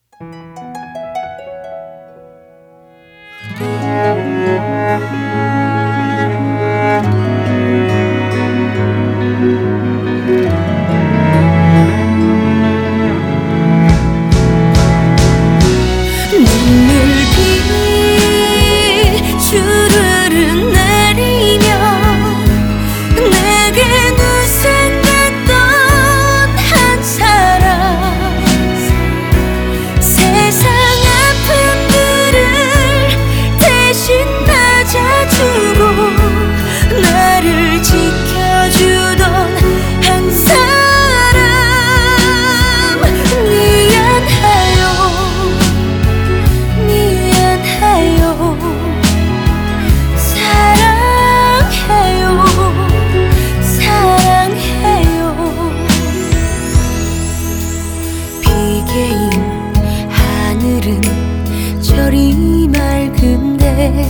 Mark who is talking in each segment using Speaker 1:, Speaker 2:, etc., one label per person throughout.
Speaker 1: 저리 맑은데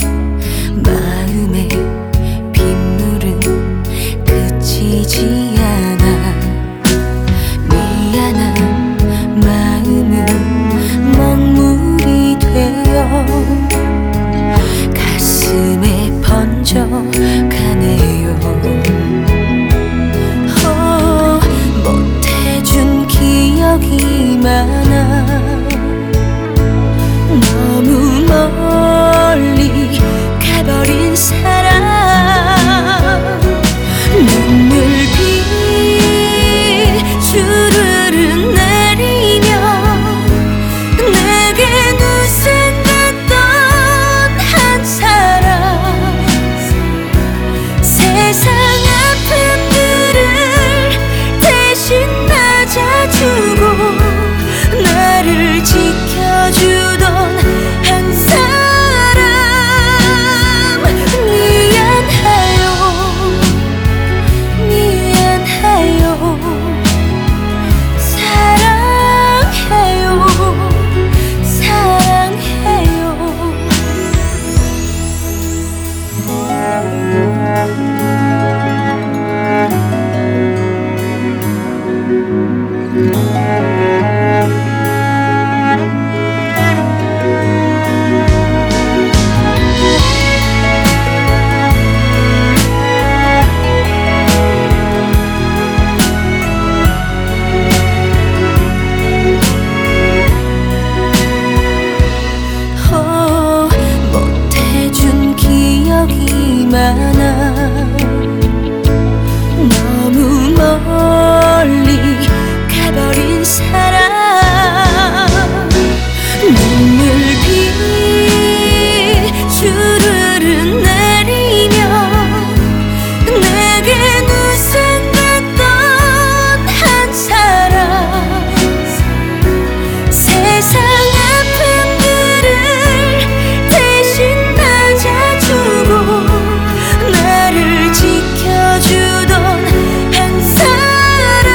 Speaker 1: 마음의 빗물은 그치지 않아. 미안한 마음은 먹물이 되어 가슴에 번져가네요. 못해준 기억이 많아. 너무 멀리 가버린 사람. 눈물비 주르르 내리며 내게 누생 같던 한 사람. 세상 아픔들을 대신 맞아주고 나를 지켜주던 한 사람. 미안해요, 미안해요. 사랑해요, 사랑해요. 못해준 기억이 많아. 너무 멀리 가버린 사람. 눈물비 주르르 내리며 내게 누생 같던 한 사람. 세상 아픔들을 대신 맞아주고 나를 지켜주던 한 사람.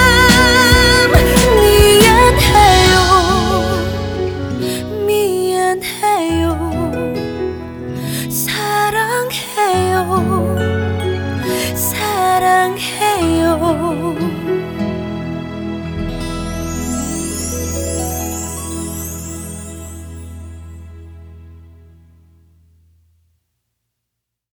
Speaker 1: 미안해요, 미안해요. 사랑해요, 사랑해요.